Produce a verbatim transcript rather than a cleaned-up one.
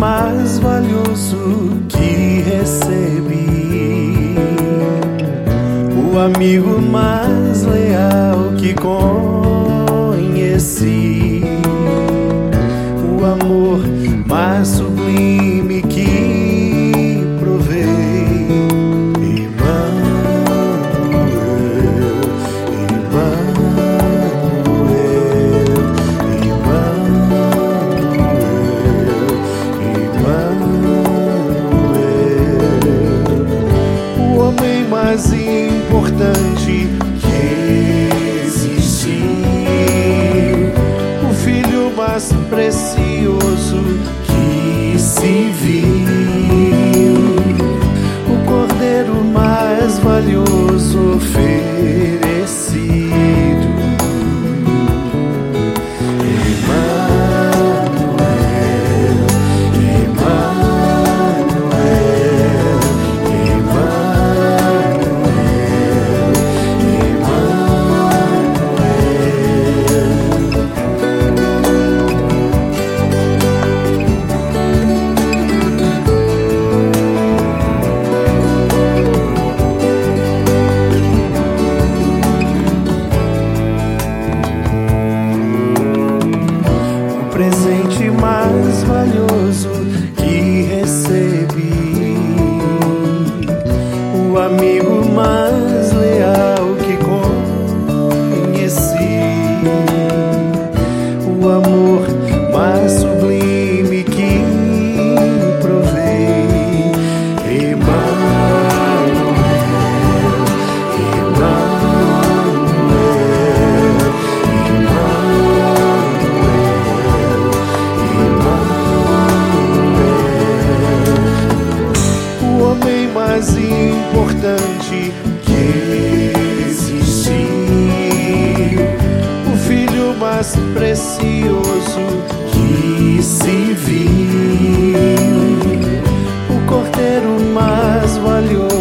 mais valioso que recebi, o amigo mais leal que conheci, o amor mais sublime que provei. Mais importante que existiu, o filho mais precioso que se viu, o cordeiro mais valioso oferecido. O presente mais valioso que recebi, o amigo mais leal que conheci, o amor mais sublime que provei. Emmanuel, mais importante que existiu, o filho mais precioso que se viu, o cordeiro mais valioso